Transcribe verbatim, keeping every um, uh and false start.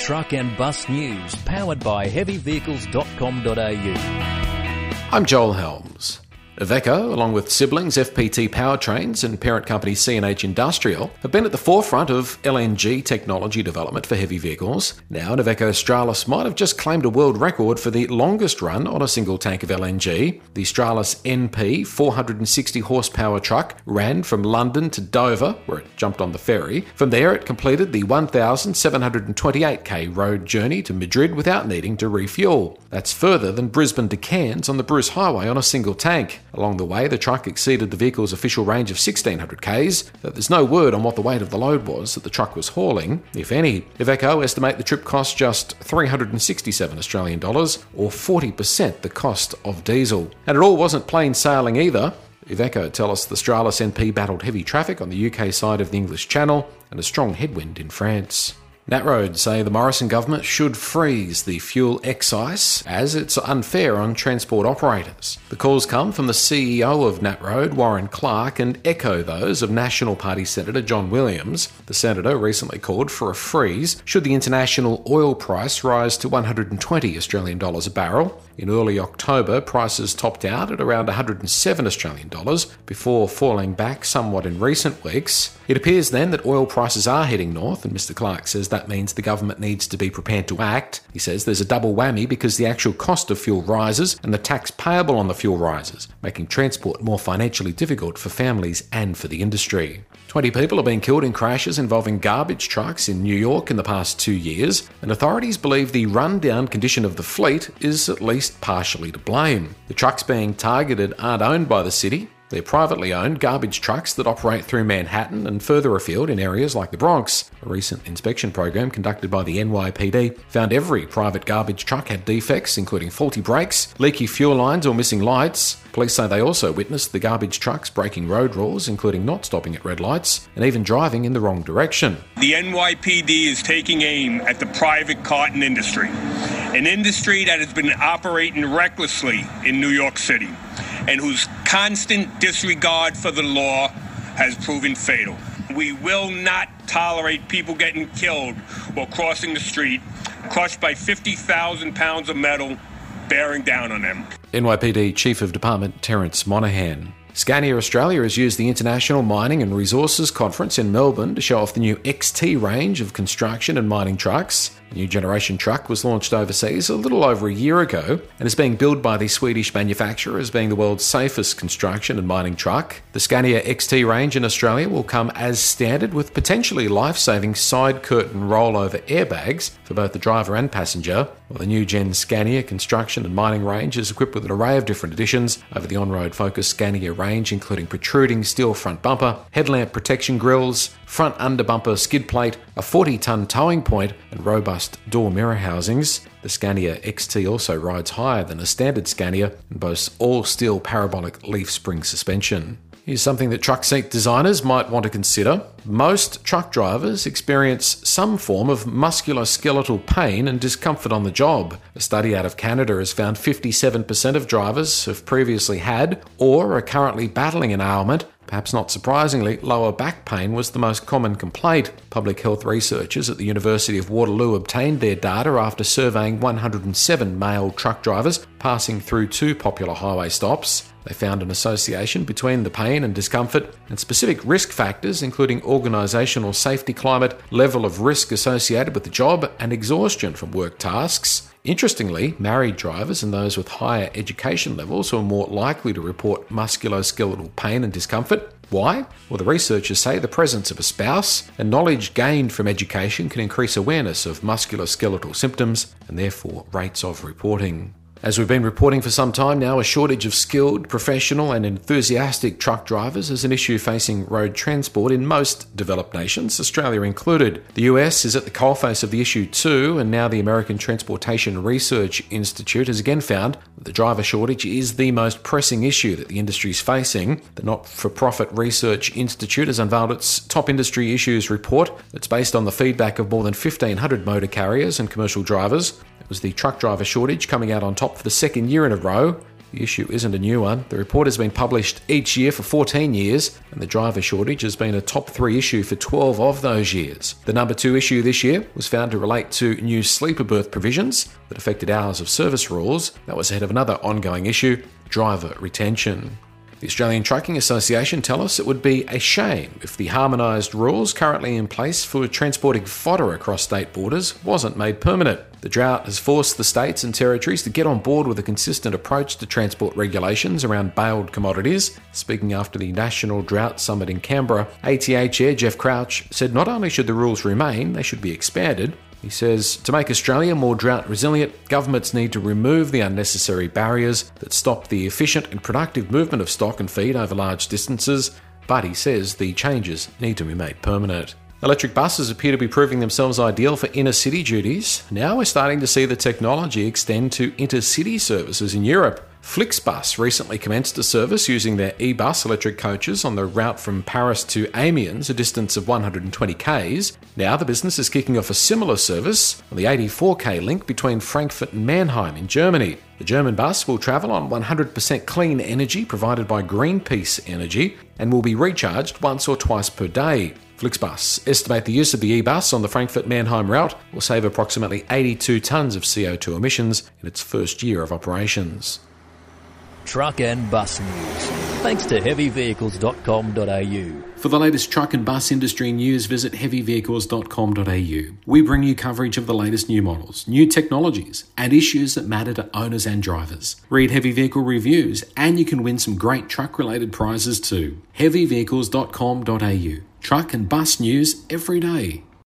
truck and bus news, powered by heavy vehicles dot com dot a u. I'm Joel Helms. Iveco, along with siblings F P T Powertrains and parent company C and H Industrial, have been at the forefront of L N G technology development for heavy vehicles. Now, an Iveco Stralis might have just claimed a world record for the longest run on a single tank of L N G. The Stralis N P four hundred sixty horsepower truck ran from London to Dover, where it jumped on the ferry. From there, it completed the one thousand seven hundred twenty-eight k road journey to Madrid without needing to refuel. That's further than Brisbane to Cairns on the Bruce Highway on a single tank. Along the way, the truck exceeded the vehicle's official range of sixteen hundred k's, though there's no word on what the weight of the load was that the truck was hauling, if any. Iveco estimate the trip cost just three hundred sixty-seven Australian dollars, or forty percent the cost of diesel. And it all wasn't plain sailing either. Iveco tell us the Stralis N P battled heavy traffic on the U K side of the English Channel and a strong headwind in France. NatRoad say the Morrison government should freeze the fuel excise as it's unfair on transport operators. The calls come from the C E O of NatRoad, Warren Clark, and echo those of National Party Senator John Williams. The senator recently called for a freeze should the international oil price rise to one hundred twenty Australian dollars a barrel. In early October, prices topped out at around one hundred seven Australian dollars before falling back somewhat in recent weeks. It appears then that oil prices are heading north, and Mr Clark says that means the government needs to be prepared to act. He says there's a double whammy because the actual cost of fuel rises and the tax payable on the fuel rises, making transport more financially difficult for families and for the industry. twenty people have been killed in crashes involving garbage trucks in New York in the past two years, and authorities believe the run-down condition of the fleet is at least partially to blame. The trucks being targeted aren't owned by the city. They're privately owned garbage trucks that operate through Manhattan and further afield in areas like the Bronx. A recent inspection program conducted by the N Y P D found every private garbage truck had defects, including faulty brakes, leaky fuel lines or missing lights. Police say they also witnessed the garbage trucks breaking road rules, including not stopping at red lights and even driving in the wrong direction. The N Y P D is taking aim at the private carton industry, an industry that has been operating recklessly in New York City, and whose constant disregard for the law has proven fatal. We will not tolerate people getting killed while crossing the street, crushed by fifty thousand pounds of metal bearing down on them. N Y P D Chief of Department Terence Monaghan. Scania Australia has used the International Mining and Resources Conference in Melbourne to show off the new X T range of construction and mining trucks. The new generation truck was launched overseas a little over a year ago and is being billed by the Swedish manufacturer as being the world's safest construction and mining truck. The Scania X T range in Australia will come as standard with potentially life-saving side curtain rollover airbags for both the driver and passenger, while the new gen Scania construction and mining range is equipped with an array of different additions over the on-road focused Scania range, including protruding steel front bumper, headlamp protection grills, front under bumper skid plate, a forty tonne towing point and robust door mirror housings. The Scania X T also rides higher than a standard Scania and boasts all-steel parabolic leaf spring suspension. Here's something that truck seat designers might want to consider. Most truck drivers experience some form of musculoskeletal pain and discomfort on the job. A study out of Canada has found fifty-seven percent of drivers have previously had or are currently battling an ailment. Perhaps not surprisingly, lower back pain was the most common complaint. Public health researchers at the University of Waterloo obtained their data after surveying one hundred seven male truck drivers passing through two popular highway stops. They found an association between the pain and discomfort and specific risk factors, including organisational safety climate, level of risk associated with the job, and exhaustion from work tasks. Interestingly, married drivers and those with higher education levels were more likely to report musculoskeletal pain and discomfort. Why? Well, the researchers say the presence of a spouse and knowledge gained from education can increase awareness of musculoskeletal symptoms and therefore rates of reporting. As we've been reporting for some time now, a shortage of skilled, professional and enthusiastic truck drivers is an issue facing road transport in most developed nations, Australia included. The U S is at the coalface of the issue too, and now the American Transportation Research Institute has again found that the driver shortage is the most pressing issue that the industry is facing. The not-for-profit Research Institute has unveiled its Top Industry Issues report that's based on the feedback of more than fifteen hundred motor carriers and commercial drivers. It was the truck driver shortage coming out on top for the second year in a row. The issue isn't a new one. The report has been published each year for fourteen years, and the driver shortage has been a top three issue for twelve of those years. The number two issue this year was found to relate to new sleeper berth provisions that affected hours of service rules. That was ahead of another ongoing issue, driver retention. The Australian Trucking Association tell us it would be a shame if the harmonised rules currently in place for transporting fodder across state borders wasn't made permanent. The drought has forced the states and territories to get on board with a consistent approach to transport regulations around baled commodities. Speaking after the National Drought Summit in Canberra, A T A Chair Jeff Crouch said not only should the rules remain, they should be expanded. He says, to make Australia more drought resilient, governments need to remove the unnecessary barriers that stop the efficient and productive movement of stock and feed over large distances, but he says the changes need to be made permanent. Electric buses appear to be proving themselves ideal for inner city duties. Now we're starting to see the technology extend to intercity services in Europe. Flixbus recently commenced a service using their e-bus electric coaches on the route from Paris to Amiens, a distance of one hundred twenty kays. Now the business is kicking off a similar service on the eighty-four k link between Frankfurt and Mannheim in Germany. The German bus will travel on one hundred percent clean energy provided by Greenpeace Energy and will be recharged once or twice per day. Flixbus estimate the use of the e-bus on the Frankfurt-Mannheim route will save approximately eighty-two tonnes of C O two emissions in its first year of operations. Truck and bus news, thanks to heavy vehicles dot com dot a u. For the latest truck and bus industry news, visit heavy vehicles dot com dot a u. We bring you coverage of the latest new models, new technologies, and issues that matter to owners and drivers. Read heavy vehicle reviews, and you can win some great truck-related prizes too. heavy vehicles dot com dot a u. Truck and bus news every day.